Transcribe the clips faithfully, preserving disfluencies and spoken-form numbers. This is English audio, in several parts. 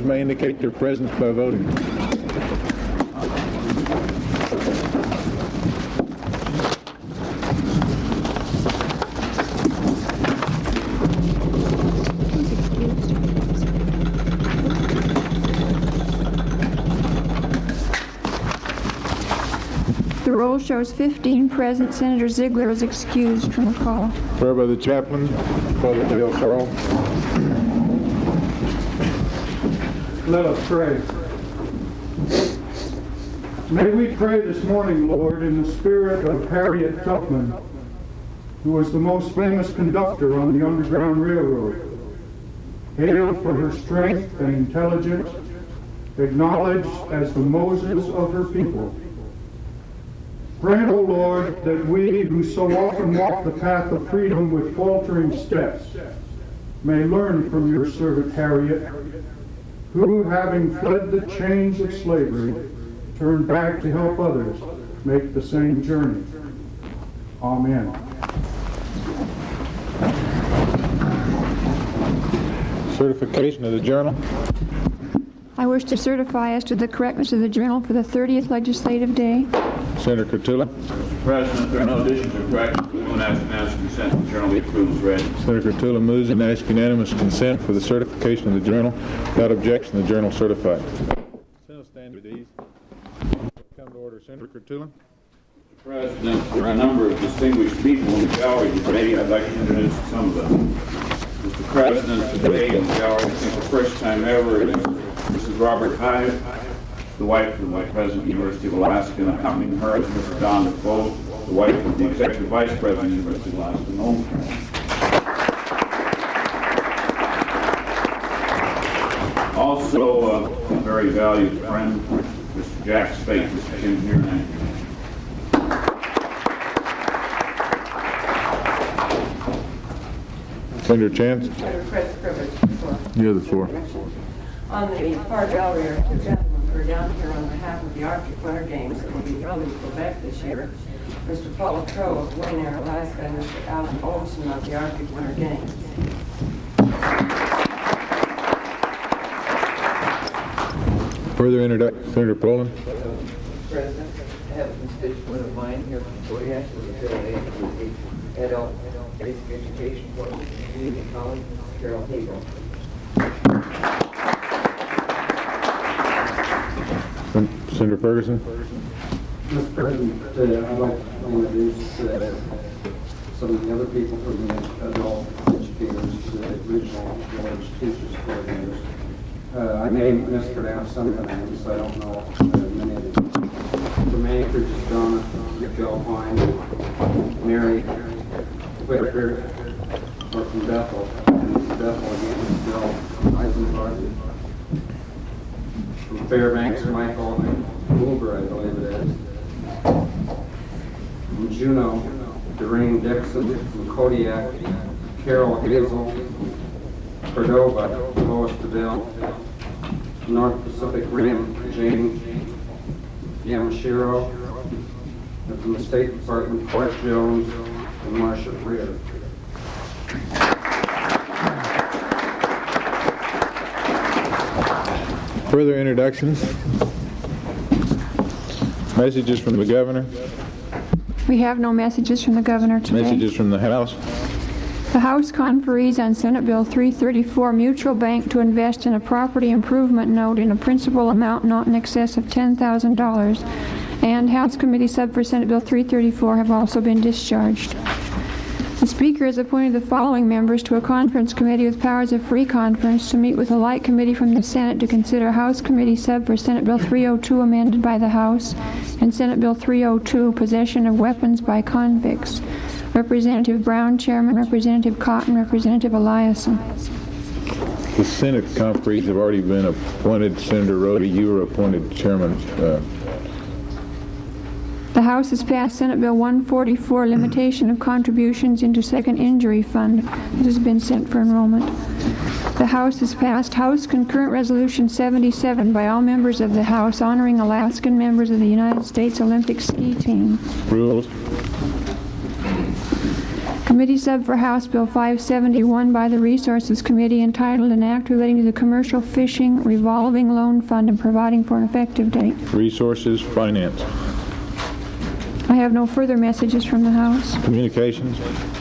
may indicate their presence by voting. The roll shows fifteen present. Senator Ziegler is excused from the call. Prayer by the chaplain. Father Bill Sorrell. Let us pray. May we pray this morning, Lord, in the spirit of Harriet Tubman, who was the most famous conductor on the Underground Railroad. Hailed for her strength and intelligence, acknowledged as the Moses of her people. Grant, O Lord, that we who so often walk the path of freedom with faltering steps may learn from your servant Harriet, who, having fled the chains of slavery, turned back to help others make the same journey. Amen. Certification of the journal. I wish to certify as to the correctness of the journal for the thirtieth legislative day. Senator Kurtula. Mister President, there are no additions or corrections. We will ask unanimous consent the journal be approved as read. Senator Kurtula moves and asks unanimous consent for the certification of the journal. Without objection, the journal certified. Senate stand with these. Come to order. Senator Kurtula. Mister President, there are a number of distinguished people in the gallery today. I'd like to introduce some of them. Mister President, today in the gallery, I think the first time ever, is Missus Robert Hyde, the wife of the Vice President of the University of Alaska, and accompanying her is Mister Don Defoe, the wife of the Executive Vice President of the University of Alaska, Noel. Also, uh, a very valued friend, Mister Jack Spate, Mister Kim here now. Senator Chance. Under press privilege. You have the floor. On the far gallery are two gentlemen who are down here on behalf of the Arctic Winter Games that will be held in Quebec this year. Mister Paul Crow of Wayne Air, Alaska, and Mister Alan Olson of the Arctic Winter Games. Further introduction. Senator Poland. President, I have a constituent of mine here from Kodiak who is affiliated with the adult basic education course at Community College, Carol Hagel. Senator Ferguson. Mister President, uh, I'd like to introduce uh, some of the other people from the adult educators, uh, regional village teachers coordinators. Uh, I may mispronounce some of the names, so I don't know uh, many of them. From Anchorage is Donna Gelfine, Mary Whitaker, or from Bethel, and from Bethel again is Bill Eisenhardt. From Fairbanks, Michael Hoover, I believe it is. From Juneau, Doreen Dixon. From Kodiak, Carol Hazel. Cordova, Lois DeVille. North Pacific Rim, Jane Yamashiro. And from the State Department, Clark Jones and Marcia Rear. Further introductions. Messages from the governor. We have no messages from the governor today. Messages from the House. The House conferees on Senate Bill three thirty-four, Mutual Bank to invest in a property improvement note in a principal amount not in excess of ten thousand dollars, and House Committee Sub for Senate Bill three thirty-four have also been discharged. The Speaker has appointed the following members to a conference committee with powers of free conference to meet with a like committee from the Senate to consider House Committee Sub for Senate Bill three oh two amended by the House and Senate Bill three oh two, possession of weapons by convicts. Representative Brown, Chairman, Representative Cotton, Representative Eliason. The Senate conferees have already been appointed. Senator Rhodey, you were appointed Chairman. Uh, The House has passed Senate Bill one forty-four, limitation of contributions into Second Injury Fund. This has been sent for enrollment. The House has passed House Concurrent Resolution seventy-seven by all members of the House honoring Alaskan members of the United States Olympic Ski Team. Rules. Committee sub for House Bill five seventy-one by the Resources Committee entitled An Act Relating to the Commercial Fishing Revolving Loan Fund and Providing for an Effective Date. Resources, Finance. I have no further messages from the House. Communications.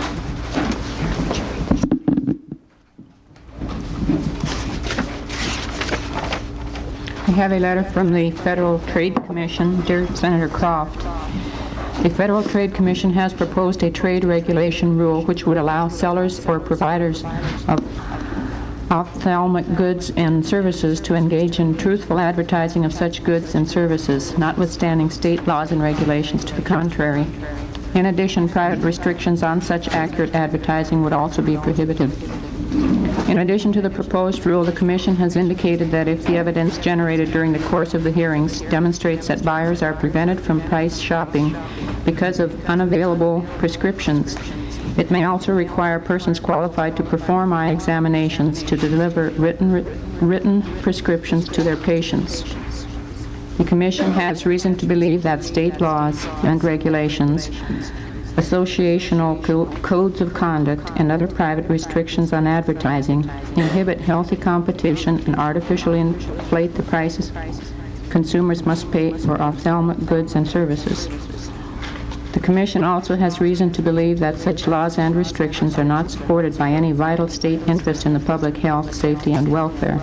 I have a letter from the Federal Trade Commission. Dear Senator Croft, the Federal Trade Commission has proposed a trade regulation rule which would allow sellers or providers of ophthalmic goods and services to engage in truthful advertising of such goods and services, notwithstanding state laws and regulations to the contrary. In addition, private restrictions on such accurate advertising would also be prohibited. In addition to the proposed rule, the Commission has indicated that if the evidence generated during the course of the hearings demonstrates that buyers are prevented from price shopping because of unavailable prescriptions, it may also require persons qualified to perform eye examinations to deliver written, written prescriptions to their patients. The Commission has reason to believe that state laws and regulations, associational co codes of conduct, and other private restrictions on advertising inhibit healthy competition and artificially inflate the prices consumers must pay for ophthalmic goods and services. The Commission also has reason to believe that such laws and restrictions are not supported by any vital state interest in the public health, safety, and welfare.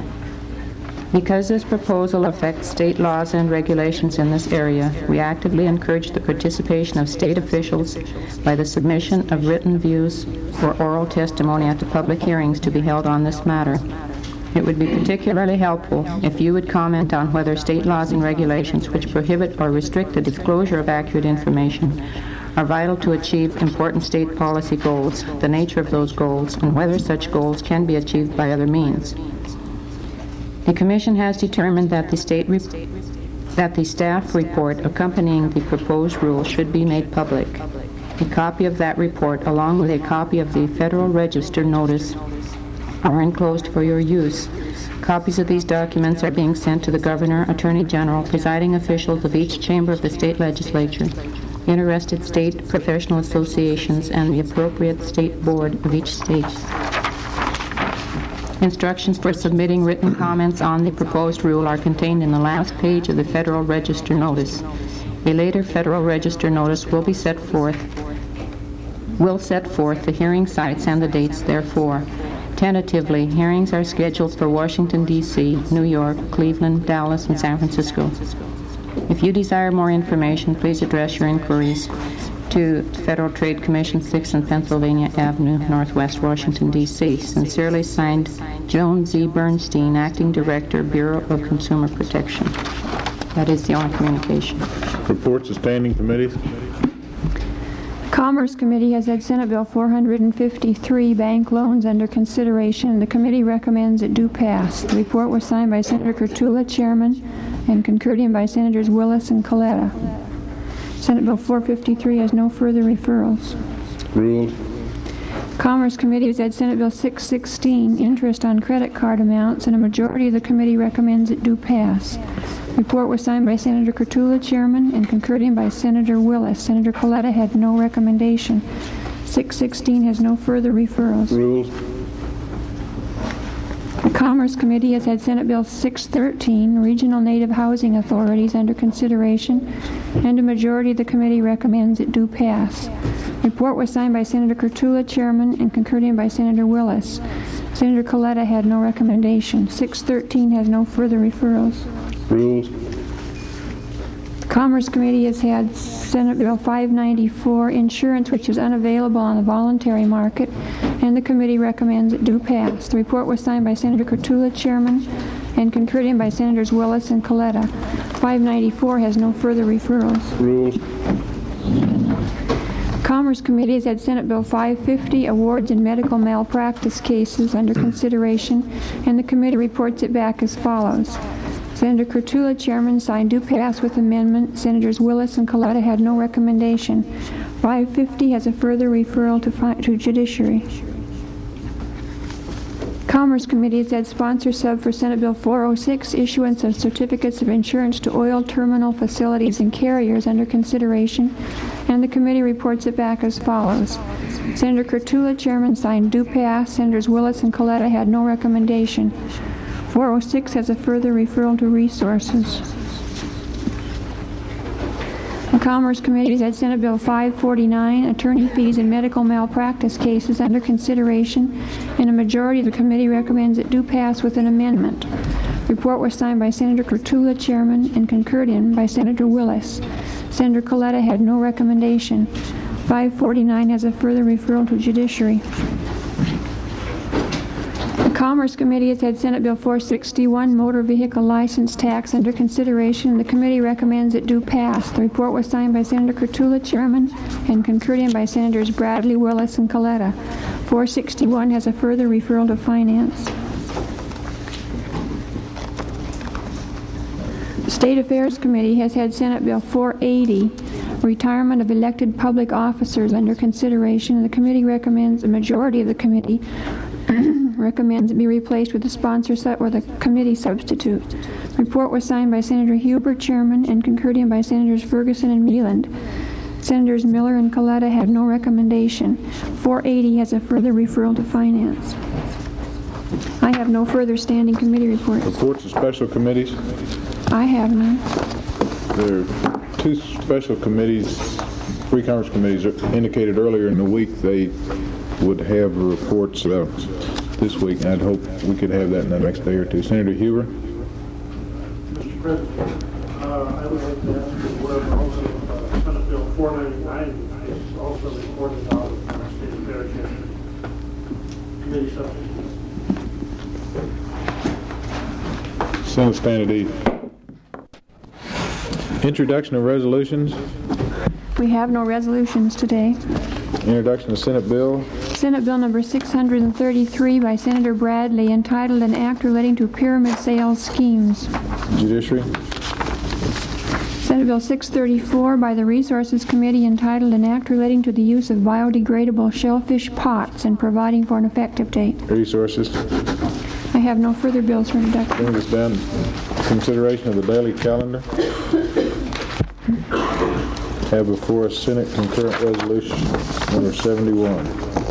Because this proposal affects state laws and regulations in this area, we actively encourage the participation of state officials by the submission of written views or oral testimony at the public hearings to be held on this matter. It would be particularly helpful if you would comment on whether state laws and regulations which prohibit or restrict the disclosure of accurate information are vital to achieve important state policy goals, the nature of those goals, and whether such goals can be achieved by other means. The Commission has determined that the state re that the staff report accompanying the proposed rule should be made public. A copy of that report, along with a copy of the Federal Register notice, are enclosed for your use. Copies of these documents are being sent to the Governor, Attorney General, presiding officials of each chamber of the state legislature, interested state professional associations, and the appropriate state board of each state. Instructions for submitting written comments on the proposed rule are contained in the last page of the Federal Register notice. A later Federal Register notice will be set forth, will set forth the hearing sites and the dates therefor. Tentatively, hearings are scheduled for Washington, D C, New York, Cleveland, Dallas, and San Francisco. If you desire more information, please address your inquiries to Federal Trade Commission, sixth and Pennsylvania Avenue, Northwest Washington, D C Sincerely signed, Joan Z. Bernstein, Acting Director, Bureau of Consumer Protection. That is the only communication. Reports of standing committees. Commerce Committee has had Senate Bill four hundred fifty-three, bank loans, under consideration, and the committee recommends it do pass. The report was signed by Senator Kurtula, Chairman, and concurred in by Senators Willis and Coletta. Senate Bill four fifty-three has no further referrals. Rules. Commerce Committee has had Senate Bill six sixteen, interest on credit card amounts, and a majority of the committee recommends it do pass. The report was signed by Senator Kurtula, Chairman, and concurred in by Senator Willis. Senator Coletta had no recommendation. six sixteen has no further referrals. Rules. The Commerce Committee has had Senate Bill six thirteen, Regional Native Housing Authorities, under consideration, and a majority of the committee recommends it do pass. The report was signed by Senator Kurtula, Chairman, and concurred in by Senator Willis. Senator Coletta had no recommendation. six thirteen has no further referrals. Rules. The Commerce Committee has had Senate Bill five ninety-four, insurance, which is unavailable on the voluntary market, and the committee recommends it do pass. The report was signed by Senator Kurtula, Chairman, and concurred in by Senators Willis and Coletta. five ninety-four has no further referrals. Rules. Commerce Committee has had Senate Bill five fifty, awards in medical malpractice cases, under consideration, and the committee reports it back as follows. Senator Kurtula, Chairman, signed do pass with amendment. Senators Willis and Coletta had no recommendation. five fifty has a further referral to, to Judiciary. Commerce Committee has had sponsor sub for Senate Bill four oh six, issuance of certificates of insurance to oil terminal facilities and carriers, under consideration, and the committee reports it back as follows. Senator Kurtula, Chairman, signed do pass. Senators Willis and Coletta had no recommendation. four oh six has a further referral to resources. The Commerce Committee has had Senate Bill five forty-nine, attorney fees in medical malpractice cases, under consideration, and a majority of the committee recommends it do pass with an amendment. Report was signed by Senator Kurtula, Chairman, and concurred in by Senator Willis. Senator Coletta had no recommendation. five forty-nine has a further referral to Judiciary. The Commerce Committee has had Senate Bill four sixty-one, motor vehicle license tax, under consideration. The committee recommends it do pass. The report was signed by Senator Kurtula, Chairman, and concurred in by Senators Bradley, Willis, and Coletta. four sixty-one has a further referral to Finance. The State Affairs Committee has had Senate Bill four eighty, retirement of elected public officers, under consideration. The committee recommends, a majority of the committee recommends it be replaced with the sponsor sub or the committee substitute. Report was signed by Senator Huber, Chairman, and concurred in by Senators Ferguson and Mealand. Senators Miller and Coletta had no recommendation. four eighty has a further referral to Finance. I have no further standing committee reports. Reports of special committees. I have none. There are two special committees, three Commerce committees indicated earlier in the week they would have reports uh, this week, and I'd hope we could have that in the next day or two. Senator Huber. Mister President, uh, I would like to ask you where also uh, Senate Bill four ninety-nine is also reported out of the State Affairs Committee subject. Senate Standard E. Introduction of resolutions. We have no resolutions today. Introduction of Senate Bill. Senate Bill number six hundred thirty-three by Senator Bradley, entitled An Act Relating to Pyramid Sales Schemes. Judiciary. Senate Bill six thirty-four by the Resources Committee, entitled An Act Relating to the Use of Biodegradable Shellfish Pots and Providing for an Effective Date. Resources. I have no further bills for introduction. Bring us down to consideration of the daily calendar. Have before us Senate concurrent resolution number seventy-one.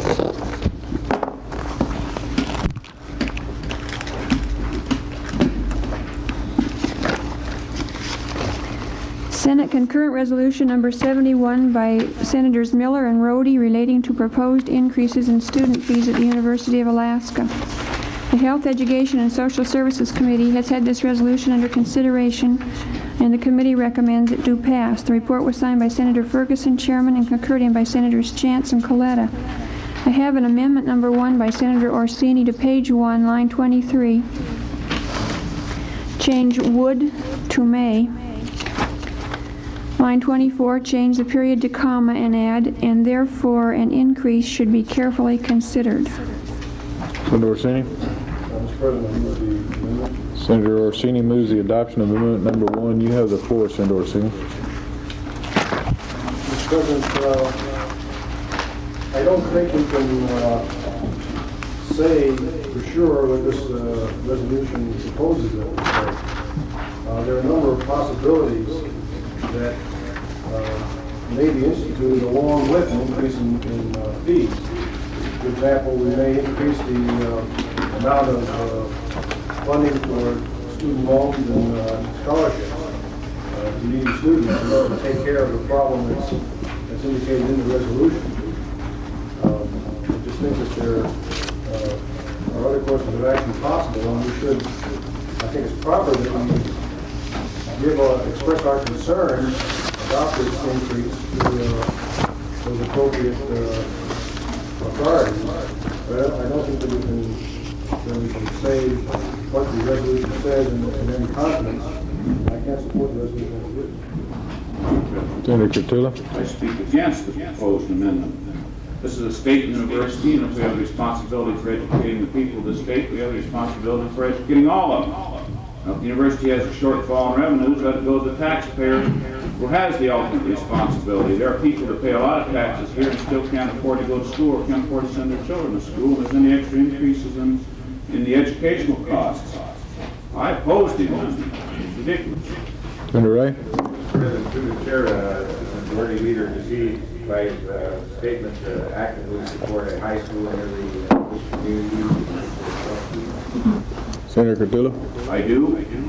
Senate concurrent resolution number seventy-one by Senators Miller and Rhodey, relating to proposed increases in student fees at the University of Alaska. The Health, Education, and Social Services Committee has had this resolution under consideration, and the committee recommends it do pass. The report was signed by Senator Ferguson, Chairman, and concurred in by Senators Chance and Coletta. I have an amendment number one by Senator Orsini to page one, line twenty-three. Change would to may. Line twenty-four, change the period to comma and add, and therefore an increase should be carefully considered. Senator Orsini. Mister President, I move the amendment. Senator Orsini moves the adoption of amendment number one. You have the floor, Senator Orsini. Mister President, uh, I don't think we can uh, say for sure what this uh, resolution proposes that we say. Uh, there are a number of possibilities that uh, may be instituted along with an increase in, in uh, fees. For example, we may increase the uh, amount of uh, funding for student loans and uh, scholarships uh, to needy students in order to take care of the problem that's, that's indicated in the resolution. Um, I just think that there uh, are other courses of action possible, and we should, I think it's proper that we give, uh, express our concern about this increase to uh, those appropriate uh, authorities. But I don't think that we can, that we can say what the resolution says in, in any confidence. I can't support the resolution as written. Senator Kurtula. I speak against the proposed amendment. This is a state university, and if we have a responsibility for educating the people of the state, we have a responsibility for educating all of them. Now, if the university has a shortfall in revenues, let it go to the taxpayer who has the ultimate responsibility. There are people that pay a lot of taxes here and still can't afford to go to school or can't afford to send their children to school. And if there's any extra increases in in the educational costs. I oppose the amendment. It's ridiculous. Senator Ray? President, through the chair, uh, Majority Leader Kazee, by uh, statement to actively support a high school in every uh, community. Senator Curtula? I do. I do.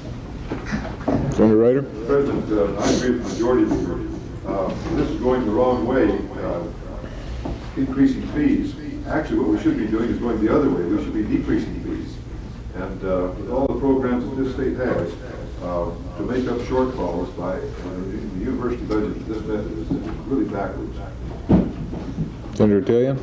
Senator Ryder? President, uh, I agree with the Majority Leader. Uh, this is going the wrong way, uh, increasing fees. Actually, what we should be doing is going the other way. We should be decreasing fees. And uh, with all the programs that this state has, uh, to make up shortfalls by uh, the university budget, this method is really backwards. Senator Talian?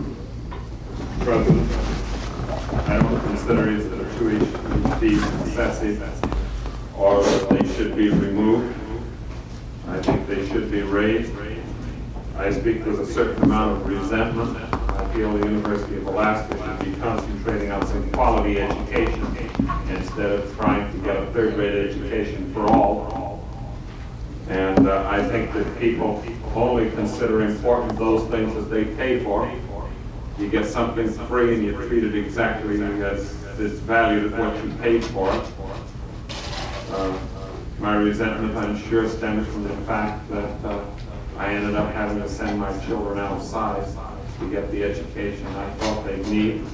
President, I don't consider it that tuition fees excessive or that they should be removed. I think they should be raised. I speak with a certain amount of resentment. I feel the University of Alaska should be concentrating on some quality education instead of trying to get a third-rate education for all. And uh, I think that people only consider important those things that they pay for. You get something free and you treat it exactly as it's valued at what you paid for it. Uh, my resentment, I'm sure, stems from the fact that uh, I ended up having to send my children outside to get the education I thought they need.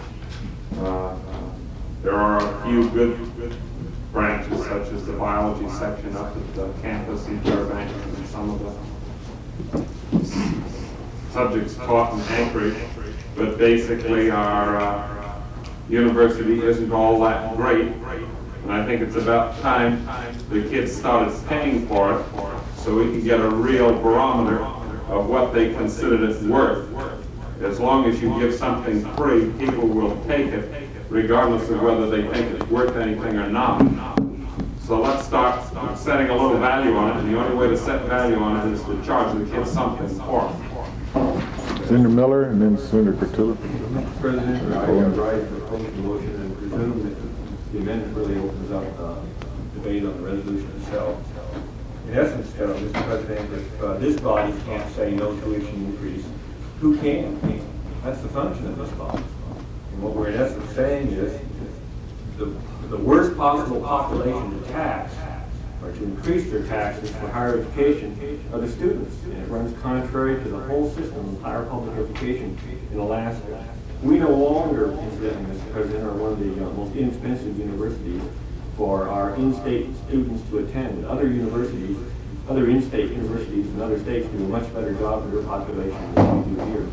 Uh, there are a few good branches, such as the biology section up at the campus in Fairbanks, and some of the subjects taught in Anchorage, but basically our uh, university isn't all that great. And I think it's about time the kids started paying for it so we can get a real barometer of what they consider it worth. As long as you give something free, people will take it, regardless of whether they think it's worth anything or not. So let's start setting a little value on it, and the only way to set value on it is to charge the kids something for it. Senator Miller and then Senator Curtula. Mister President, I have rise to propose the motion and presume that the amendment really opens up uh, debate on the resolution itself. In essence, uh, Mister President, if uh, this body can't say no tuition increase, who can? That's the function of this body. And what we're in essence saying is the, the worst possible population to tax or to increase their taxes for higher education are the students. And it runs contrary to the whole system of higher public education in Alaska. We no longer, incidentally, Mister President, are one of the uh, most inexpensive universities for our in-state students to attend. Other universities, other in-state universities in other states do a much better job for their population than we do here.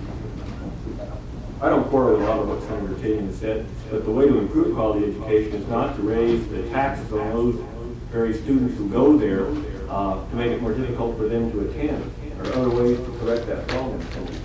I don't quarrel with a lot of what Senator Talian has said, but the way to improve quality education is not to raise the taxes on those very students who go there uh, to make it more difficult for them to attend. There are other ways to correct that problem.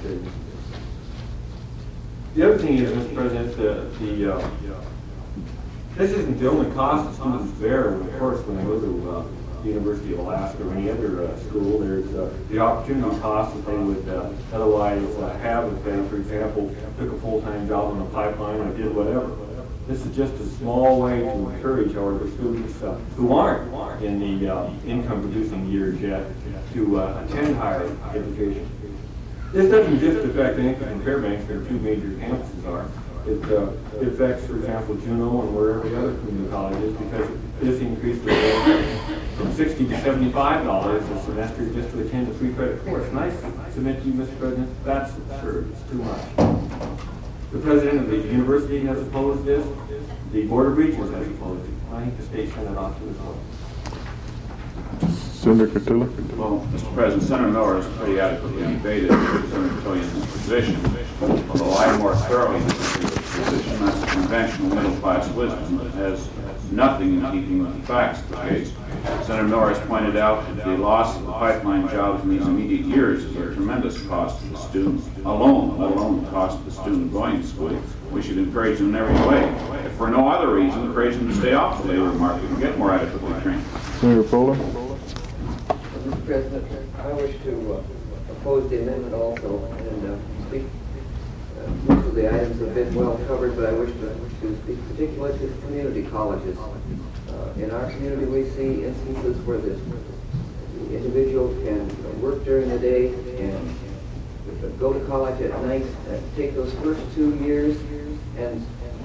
The other thing is, Mister President, the, the uh, this isn't the only cost that students bear, of course, when they go to uh, the University of Alaska or any other uh, school. There's uh, the opportunity costs that they would uh, otherwise uh, have if they, for example, took a full-time job on a pipeline or did whatever. This is just a small way to encourage, however, students uh, who aren't in the uh, income-producing years yet to uh, attend higher education. This doesn't just affect Anchorage and Fairbanks, where two major campuses are. It, uh, it affects, for example, Juneau and where every other community college is, because this increased the rate from sixty to seventy-five dollars a semester just to attend a free credit course. And I submit to you, Mister President, that's absurd. It's too much. The president of the university has opposed this. The Board of Regents has opposed it. I think the state sent it off to as well. Senator Curtula. Well, Mister President, Senator Miller has pretty adequately debated Senator Talian's position, although I more thoroughly disagree with the position. That's a conventional middle-class wisdom that has nothing in keeping with the facts of the case. Senator Miller has pointed out that the loss of the pipeline jobs in these immediate years is a tremendous cost to the student alone, let alone the cost of the student going to school. We should encourage them in every way. If for no other reason, encourage them to stay off the labor market and get more adequately trained. Senator Fuller. Mister President, I wish to uh, oppose the amendment also and uh, speak. Uh, most of the items have been well covered, but I wish to, to speak particularly to the community colleges. Uh, in our community, we see instances where the, the individual can work during the day and go to college at night, uh, take those first two years and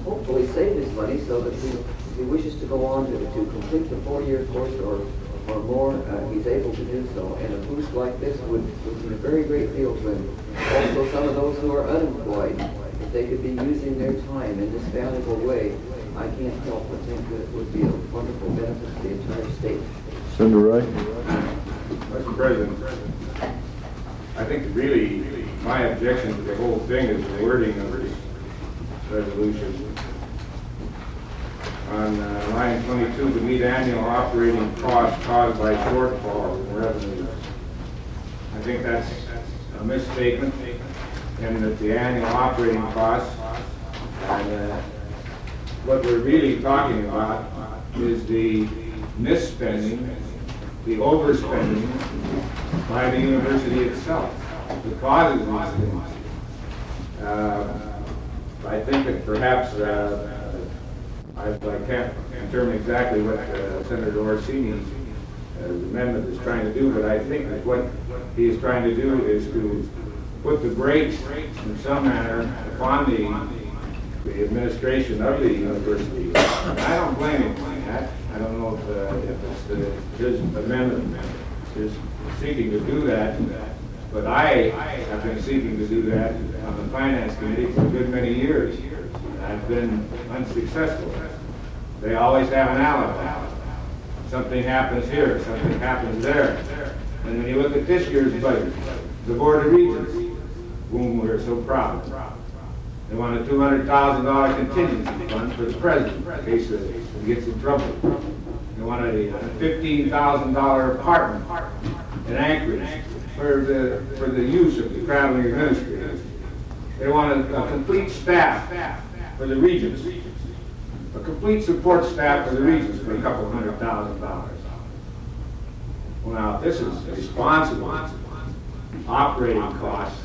hopefully save his money so that he, if he wishes to go on to, to complete the four-year course or, or more, uh, he's able to do so. And a boost like this would, would mean a very great deal to him. Also, some of those who are unemployed, if they could be using their time in this valuable way, I can't help but think that it would be a wonderful benefit to the entire state. Senator Wright? Mister President, I think really my objection to the whole thing is the wording of this resolution. On uh, line twenty-two, to meet annual operating costs caused by shortfalls in revenues. I think that's a misstatement, in that the annual operating costs, and uh, what we're really talking about is the misspending, the overspending by the university itself, the causes of these things. Uh, I think that perhaps, uh, I, I can't determine exactly what uh, Senator Orsini's uh, amendment is trying to do, but I think that what he is trying to do is to put the brakes in some manner upon the, the administration of the university. And I don't blame him for that. I don't know if, uh, if it's uh, his amendment is seeking to do that, but I have been seeking to do that on the Finance Committee for a good many years. I've been unsuccessful. They always have an alibi. Something happens here, something happens there. And when you look at this year's budget, the Board of Regents, whom we're so proud of, they want a two hundred thousand dollar contingency fund for the president in case he gets in trouble. They want a fifteen thousand dollar apartment in Anchorage for the, for the use of the traveling administrators. They want a, a complete staff for the regents, a complete support staff for the regents for a couple hundred thousand dollars. Well, now, if this is responsible operating costs,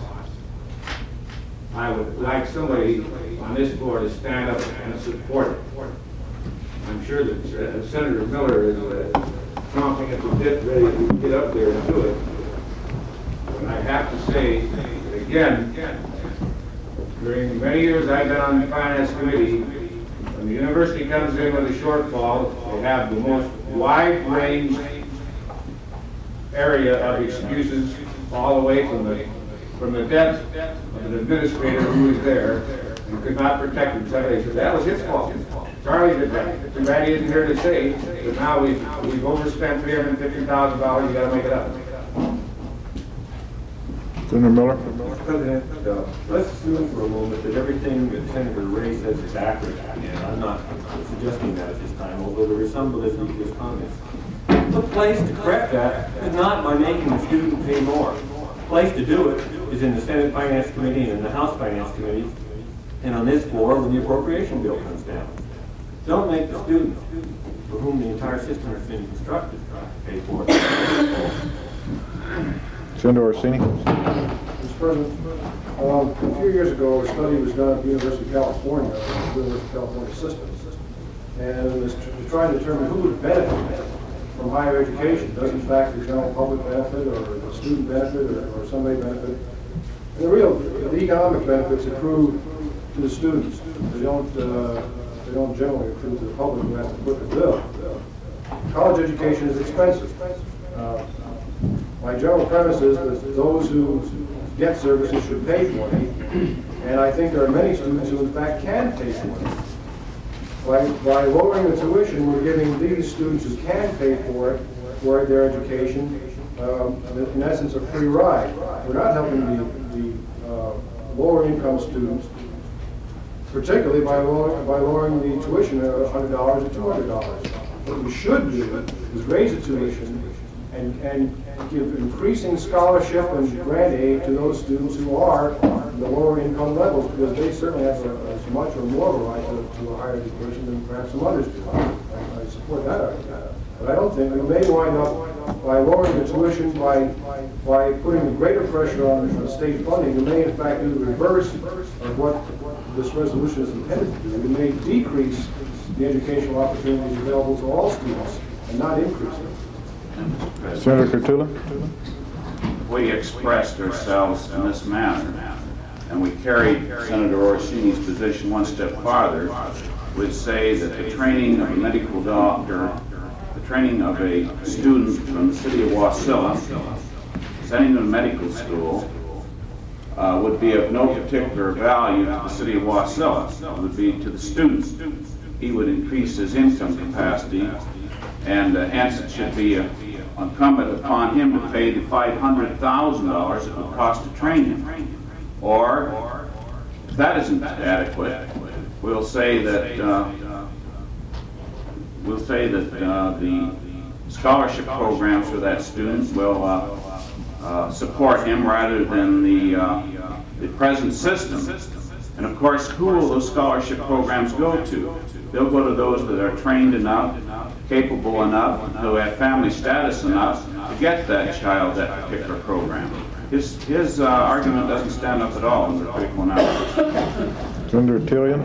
I would like somebody on this board to stand up and support it. I'm sure that uh, Senator Miller is uh, chomping at the bit, ready to get up there and do it. But I have to say, that again, during many years I've been on the Finance Committee, when the university comes in with a shortfall, they have the most wide-ranged area of excuses all the way from the from the death of an administrator who was there and could not protect himself. They said that was his fault. Charlie did that. Too bad he isn't here to say that now we've, we've overspent three hundred fifty thousand dollars, you got to make it up. Senator Miller? Mister President, uh, let's assume for a moment that everything that Senator Ray says is accurate, and I'm not suggesting that at this time, although there is some validity to his comments. The place to correct that is not by making the student pay more. The place to do it is in the Senate Finance Committee and in the House Finance Committee, and on this floor when the appropriation bill comes down. Don't make the students, for whom the entire system has been constructed, pay for it. Senator Orsini? Mister President, um, a few years ago, a study was done at the University of California, the University of California system, and it was to try and determine who would benefit from higher education. Does in fact the general public benefit, or the student benefit, or, or somebody benefit? And the real, the economic benefits accrue to the students. They don't, uh, they don't generally accrue to the public who has to foot the bill. College education is expensive. Uh, my general premise is that those who get services should pay for it, and I think there are many students who in fact can pay for it. By, by lowering the tuition, we're giving these students who can pay for it, for their education, um, in essence, a free ride. We're not helping the, the uh, lower income students, particularly by, lower, by lowering the tuition of one hundred dollars to two hundred dollars. What we should do is raise the tuition and, and give increasing scholarship and grant aid to those students who are in the lower income levels, because they certainly have a, as much or more of a right to, to a higher education than perhaps some others do. I, I support that argument. But I don't think we may wind up by lowering the tuition, by by putting the greater pressure on the state funding. We may in fact do the reverse of what this resolution is intended to do. We may decrease the educational opportunities available to all students and not increase them. Senator Kurtula? We expressed ourselves in this manner, and we carried Senator Orsini's position one step farther, would say that the training of a medical doctor, the training of a student from the city of Wasilla, sending them to medical school, uh, would be of no particular value to the city of Wasilla. It would be to the student. He would increase his income capacity, and uh, hence it should be uh, incumbent upon him to pay the five hundred thousand dollars it would cost to train him. Or, if that isn't adequate, we'll say that uh, we'll say that uh, the scholarship programs for that student will uh, uh, support him rather than the uh, the present system. And of course, who will those scholarship programs go to? They'll go to those that are trained enough, capable enough, who have family status enough to get that child that particular program. His, his uh, argument doesn't stand up at all in the critical analysis. Senator Tillian?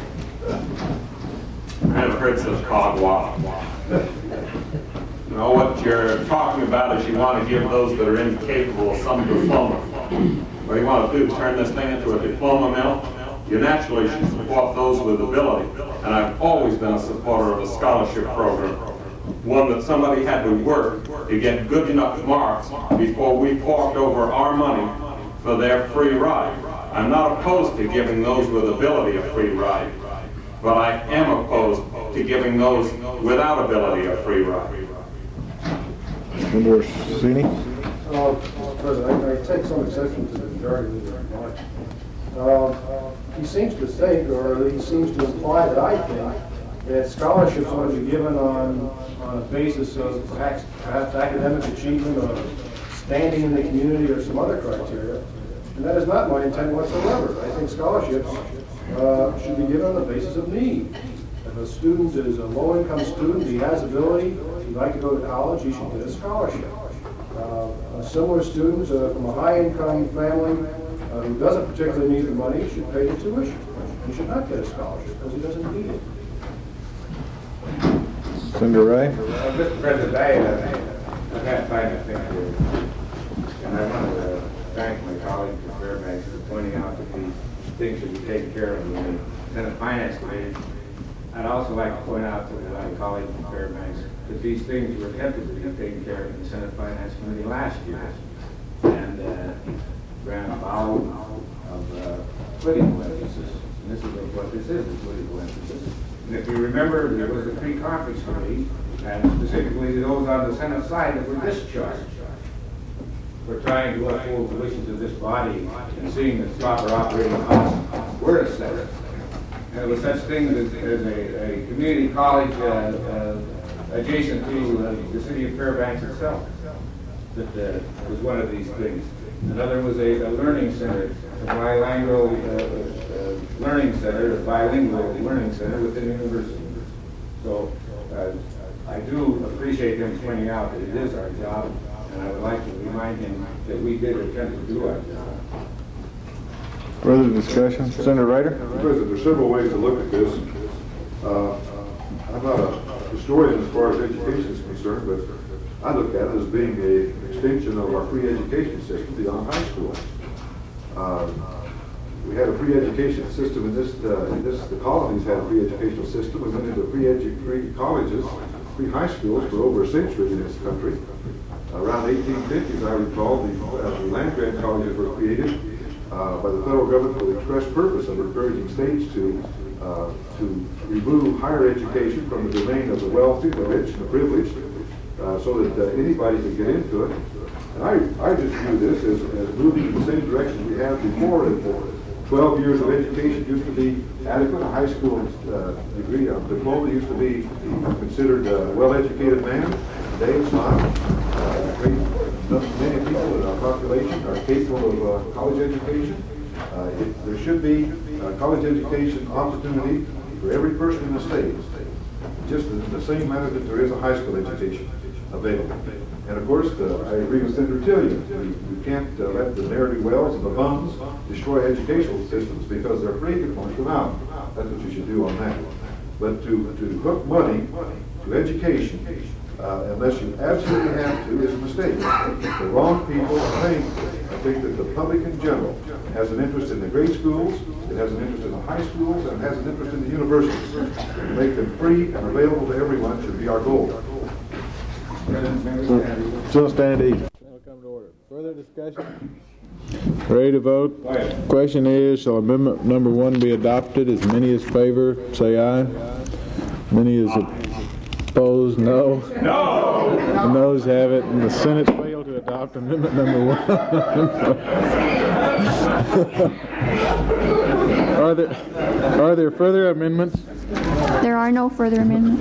I've heard some cogwalk. You know, what you're talking about is you want to give those that are incapable some diploma. What you want to do is turn this thing into a diploma mill. You naturally should support those with ability. And I've always been a supporter of a scholarship program. One that somebody had to work to get good enough marks before we forked over our money for their free ride. I'm not opposed to giving those with ability a free ride, but I am opposed to giving those without ability a free ride. Senator Orsini? Uh, President, I, I take some exception to the majority of the remarks. Uh, he seems to think, or he seems to imply that I think, that scholarships ought to be given on, on a basis of perhaps, perhaps academic achievement or standing in the community or some other criteria. And that is not my intent whatsoever. I think scholarships uh, should be given on the basis of need. If a student is a low-income student, he has ability, he'd like to go to college, he should get a scholarship. Uh, a similar student uh, from a high-income family uh, who doesn't particularly need the money should pay the tuition. He should not get a scholarship because he doesn't need it. Senator Ray? Uh, Mister President, I, uh, I've had time to think here, and I want to uh, thank my colleague from Fairbanks for pointing out that these things should be taken care of in the Senate Finance Committee. I'd also like to point out to my colleague from Fairbanks that these things were attempted to be taken care of in the Senate Finance Committee last year, and uh, ran afoul of uh, political emphasis. And this is what this is, a political emphasis. And if you remember, there was a pre-conference committee, and specifically those on the Senate side that were discharged for trying to uphold the wishes of this body and seeing that proper operating costs were assessed. And there was such things as, as a, a community college uh, uh, adjacent to uh, the city of Fairbanks itself that uh, was one of these things. Another was a, a learning center, a bilingual uh, uh, learning center, a bilingual learning center within the university. So uh, I do appreciate him pointing out that it is our job, and I would like to remind him that we did attempt to do our job. Further discussion? Senator Ryder? President, there are several ways to look at this. Uh, I'm not a historian as far as education is concerned, but I look at it as being an extension of our free education system beyond high school. Uh, we had a free education system in this, uh, in this, the colonies had a free educational system. We went into free, edu free colleges, free high schools for over a century in this country. Around eighteen fifty, as I recall, the, uh, the land-grant colleges were created uh, by the federal government for the express purpose of encouraging states to uh, to remove higher education from the domain of the wealthy, the rich, and the privileged, uh, so that uh, anybody could get into it. And I, I just view this as, as moving in the same direction we had before. That twelve years of education used to be adequate. A high school uh, degree, a diploma used to be considered a well-educated man. Today it's not. Uh, great, many people in our population are capable of uh, college education. Uh, it, there should be uh, college education opportunity for every person in the state, just in the same manner that there is a high school education available. And of course, uh, I agree with Senator Tillian. We, we can't uh, let the ne'er-do-wells and the bums destroy educational systems because they're free to point them out. That's what you should do on that. But to, to hook money to education, uh, unless you absolutely have to, is a mistake. The wrong people are paying for it. I think that the public in general has an interest in the grade schools, it has an interest in the high schools, and it has an interest in the universities. To make them free and available to everyone should be our goal. Still stand at ease. Now come to order. Further discussion? Ready to vote? Question is, shall amendment number one be adopted? As many as favor, say aye. Many as opposed, no. No! The noes have it, and the Senate failed to adopt amendment number one. Are there, are there further amendments? There are no further amendments.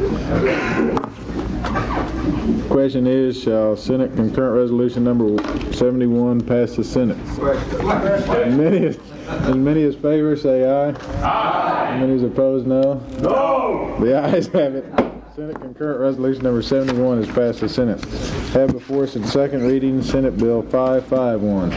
Question is, shall Senate concurrent resolution number seventy-one pass the Senate? As many as, as many as favor, say aye. Aye. As many as opposed, no. No! The ayes have it. Senate concurrent resolution number seventy-one has passed the Senate. Have before us in second reading Senate Bill five five one.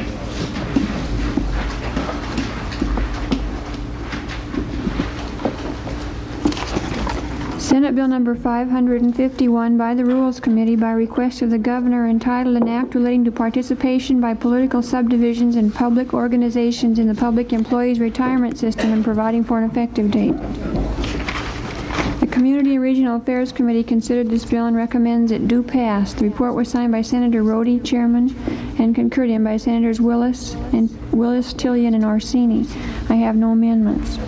Senate Bill number five hundred fifty-one by the Rules Committee by request of the Governor, entitled An Act Relating to Participation by Political Subdivisions and Public Organizations in the Public Employees Retirement System and providing for an effective date. The Community and Regional Affairs Committee considered this bill and recommends it do pass. The report was signed by Senator Rhodey, Chairman, and concurred in by Senators Willis, and Willis, Tillian, and Orsini. I have no amendments.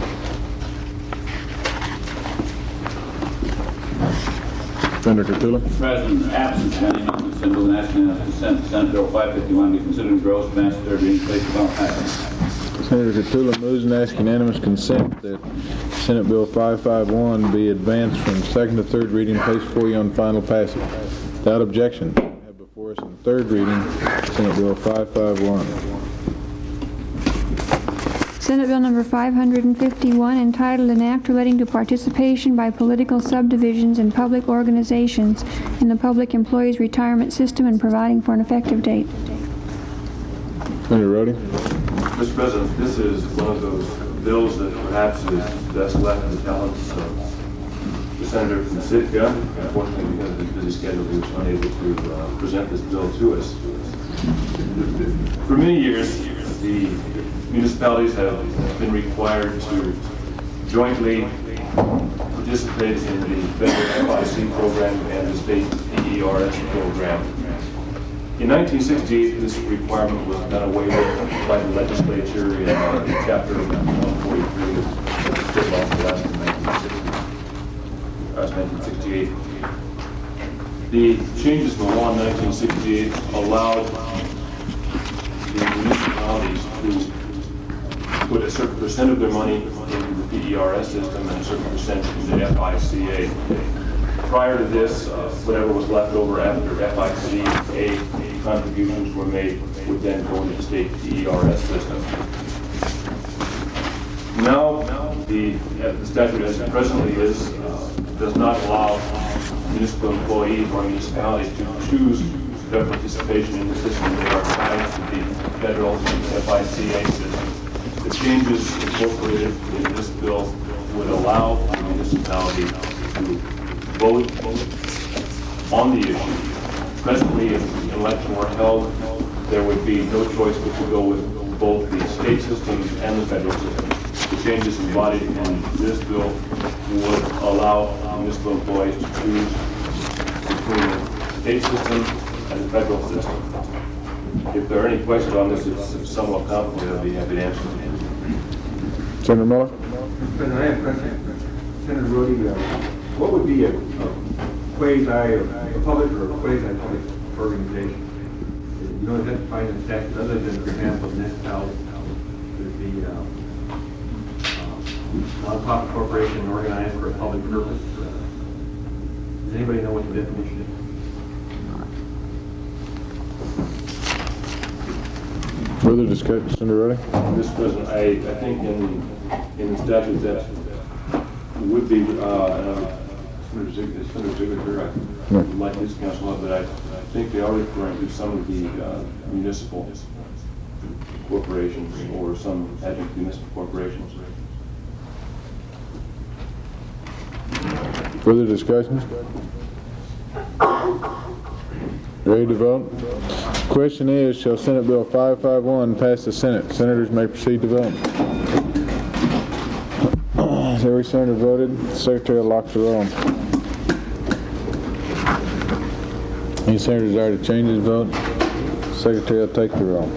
Senator Catula. Mister President, absent any amendments, and will ask consent Senate Bill five fifty-one be considered in gross advance third reading, placed upon passage. Senator Catula moves and asks unanimous consent that Senate Bill five fifty-one be advanced from second to third reading, placed for you on final passage. Without objection, we have before us in third reading Senate Bill five fifty-one. Senate Bill number five hundred fifty-one, entitled An Act Relating to Participation by Political Subdivisions and Public Organizations in the Public Employees Retirement System and providing for an effective date. Senator Rhodey. Mister President, this is one of those bills that perhaps is best left in the talents of the senator from Sitka. Unfortunately, because of his busy schedule, he was unable to uh, present this bill to us. For many years, the municipalities have been required to jointly participate in the federal F I C program and the state P E R S program. In nineteen sixty-eight, this requirement was done away with by the legislature in uh, Chapter one forty-three of state law passed in nineteen sixty-eight. The changes in the law in nineteen sixty-eight allowed the municipalities to put a certain percent of their money in the P E R S system and a certain percent in the F I C A. Prior to this, uh, whatever was left over after F I C A contributions were made would then go into the state P E R S system. Now, the, the statute as it presently is uh, does not allow municipal employees or municipalities to choose their participation in the system. They are tied to the federal F I C A system. The changes incorporated in this bill would allow the municipality to vote on the issue. Presently, if an election were held, there would be no choice but to go with both the state system and the federal system. The changes embodied in this bill would allow municipal employees to choose between the state system and the federal system. If there are any questions on this, it's somewhat complicated. I'd be happy to answer them. Senator Miller. President, I have a question. Senator Rhodey, uh, what would be a, a quasi, a public or a quasi-public organization? You don't have to find a statute other than, for example, municipalities. There'd be a uh, non-profit corporation organized for a public purpose. Uh, does anybody know what the definition is? Further discussion, Senator Rhodey? Mister President, I, I think in in the statute that would be, uh, and I would, Senator Ziegler, Senator Ziegler, I would like his counsel on, but I, I think they are referring to some of the uh, municipal corporations or some adjunct municipal corporations. Further discussions? Ready to vote? Question is, shall Senate Bill five five one pass the Senate? Senators may proceed to vote. Has every senator voted? The Secretary will lock the roll. Any senator desire to change his vote? The Secretary will take the roll.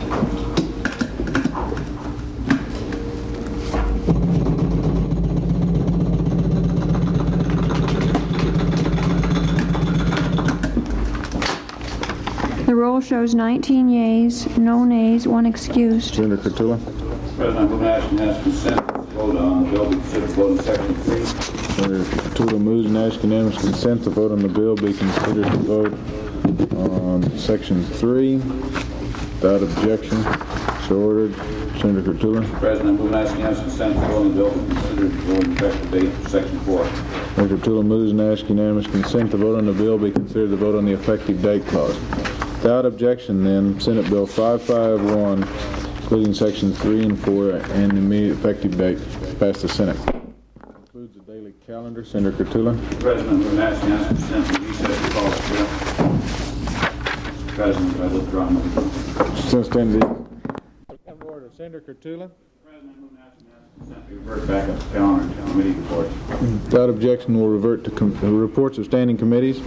The roll shows nineteen yeas, no nays, one excused. Senator Curtula. President, I move action has consent to vote on the bill be considered vote in section three. Senator Curtula moves and asks unanimous consent to vote on the bill be considered to vote on section three. Without objection, so ordered. Senator Curtula. President, I move and ask unanimous consent to vote on the bill be considered to vote in effective date for section four. Senator Curtula moves and asks unanimous consent to vote on the bill be considered to vote on the effective date clause. Without objection, then, Senate Bill five five one, including sections three and four, and immediate effective date, pass the Senate. Includes the daily calendar. Senator Curtula. President, we're asking unanimous consent to recess the call for bill. Mister President, I withdraw my vote. Still standing. Come to order. Senator Curtula. President, I move and ask unanimous consent to revert back up to calendar to committee reports. Without objection, we'll revert to com uh, reports of standing committees.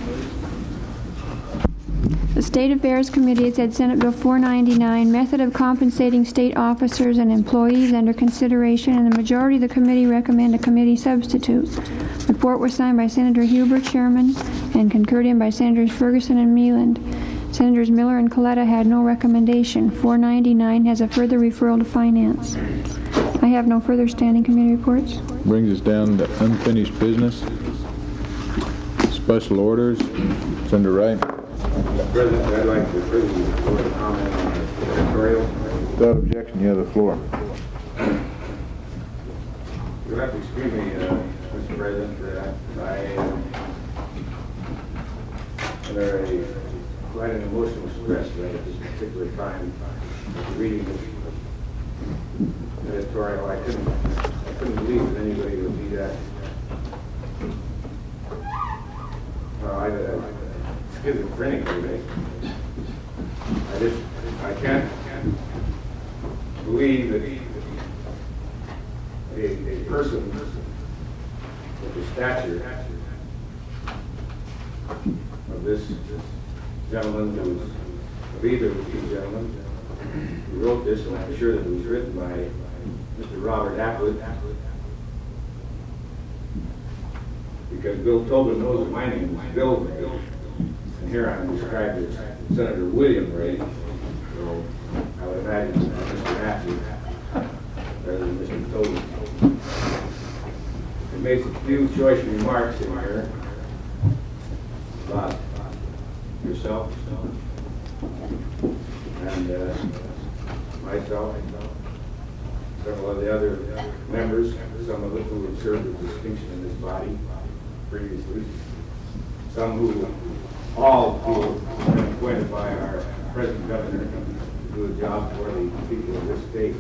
The State Affairs Committee has had Senate Bill four ninety-nine, method of compensating state officers and employees, under consideration, and the majority of the committee recommend a committee substitute. Report was signed by Senator Huber, Chairman, and concurred in by Senators Ferguson and Mealand. Senators Miller and Coletta had no recommendation. four ninety-nine has a further referral to Finance. I have no further standing committee reports. Brings us down to unfinished business. Special orders. Senator Wright. President, I'd like to approve the board comment on the editorial. Without objection, you have the floor. You'll have to excuse me, uh, Mister President, that I, I uh, under a quite an emotional stress right at this particular time. After reading this editorial, I couldn't, I couldn't believe that anybody would be that. Well, I, I schizophrenic today. I just, I can't believe that a, a person with the stature of this gentleman, who was, of either of these gentlemen, who wrote this, and I'm sure that it was written by Mister Robert Atwood, because Bill Tobin knows that my name is Bill Ray. And here I'm described as Senator William Ray, so I would imagine that Mister Matthews rather than Mister Tobin. He made some few choice remarks in here about yourself and uh, myself, several of the other members, some of whom have served with distinction in this body previously, some who all who have been appointed by our present governor to do a job for the people of this state.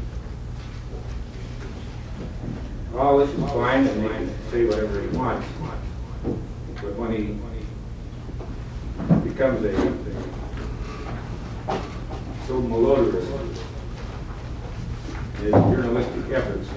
All this is fine, and they can say whatever he wants, but when he becomes a so malodorous in his journalistic efforts,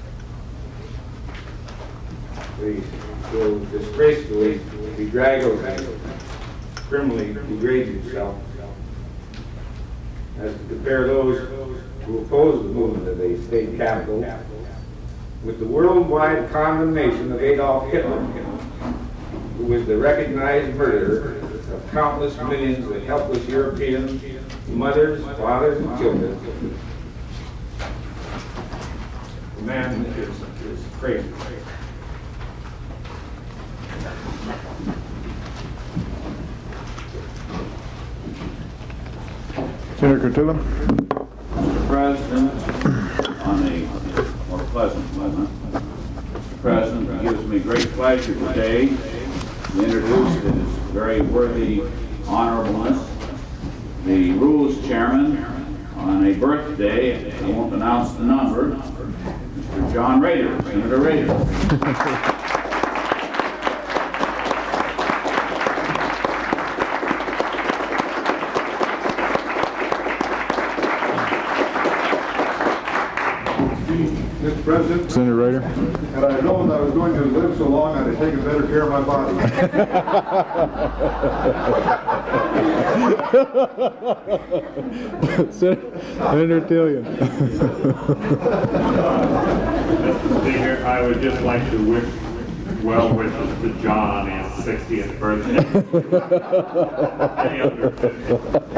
he will disgracefully bedraggle and criminally degrade himself as to compare those who oppose the movement of the state capital with the worldwide condemnation of Adolf Hitler, who was the recognized murderer of countless millions of helpless European mothers, fathers, and children. The man is, is crazy. Senator Curtula. Mister President, on a more pleasant note, Mister President, it gives me great pleasure today to introduce his very worthy honorableness, the Rules Chairman, on a birthday, I won't announce the number, Mister John Rader, Senator Rader. Mister President, Senator Rader. had I known I was going to live so long, I'd have taken better care of my body. Senator Tillian. Mister Speaker, I would just like to wish well wishes to John on his sixtieth birthday. Any under fifty.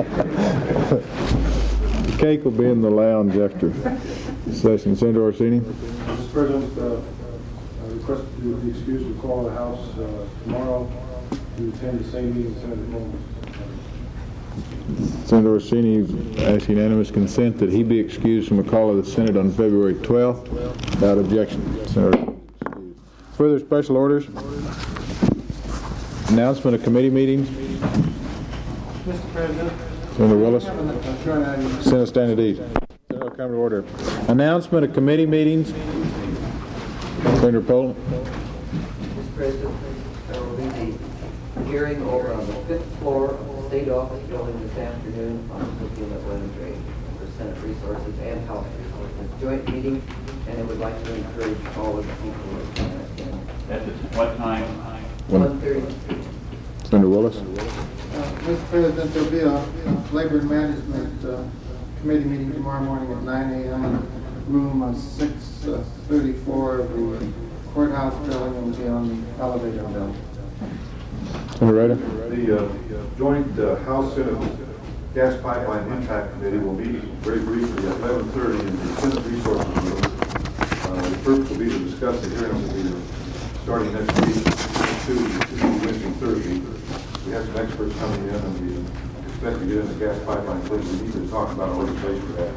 Cake will be in the lounge after session. Senator Orsini. Mister President, uh, I request you be excused to call the House uh, tomorrow to attend the same meeting Senator Coleman. Senator Orsini asks unanimous consent that he be excused from a call of the Senate on February twelfth without objection. Senator excused. Further special orders. Announcement of committee meetings. Mister President. Senator Willis. I'm trying to... Senator stand at ease. Senator, come to order. Announcement of committee meetings. Senator Poland. Mister President, there will be the hearing over on the fifth floor of the State Office building this afternoon on curriculum at Leonard Grade for Senate Resources and House Resources joint meeting, and I would like to encourage all of the people who are attend. At what time? one thirty. Senator Willis. Uh, Mister President, there'll be a labor and management uh, committee meeting tomorrow morning at nine A M room uh, six thirty-four of the courthouse building, and will be on the elevator building. Senator Rader. The uh, joint uh, House Senate Gas Pipeline Impact Committee will meet very briefly at eleven thirty in the Senate Resources Room. Uh, the purpose will be to discuss the hearings that will be starting next week, Tuesday, Tuesday, Wednesday, and Thursday. We have some experts coming in, and we expect to get in the gas pipeline thing. We need to talk about our legislation for that.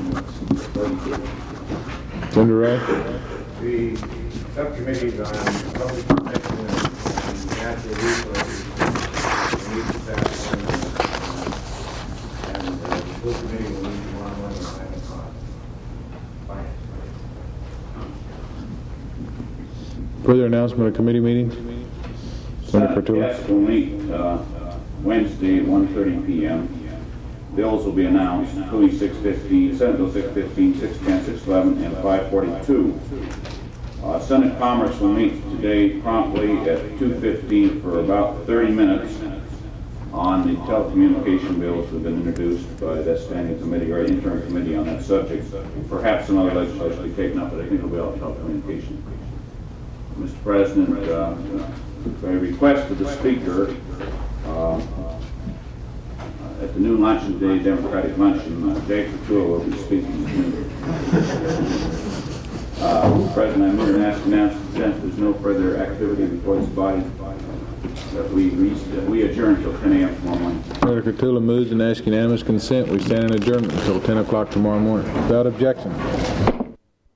Senator Ray. The subcommittees on public protection and natural resources meet this afternoon, and uh, the full committee will meet tomorrow morning at nine o'clock. Finance. Further announcement of committee meetings. Senator Fertula. Yes, we'll meet uh, Wednesday at one thirty p m Bills will be announced, including six fifteen, Senate Bill six fifteen, six ten, six eleven, and five forty-two. Uh, Senate Commerce will meet today promptly at two fifteen for about thirty minutes on the telecommunication bills that have been introduced by that standing committee or interim committee on that subject. Perhaps some other legislation will be taken up, but I think it'll be all telecommunication. Mister President, uh, by request of the Speaker, uh, at the noon luncheon today, Democratic luncheon, uh, Jake Fertula will be speaking to me. Uh, Mister President, I move and ask announcement that there's no further activity before this body, that we, that we adjourn until ten A M tomorrow morning. Senator Fertula moves and asks unanimous consent. We stand in adjournment until ten o'clock tomorrow morning without objection.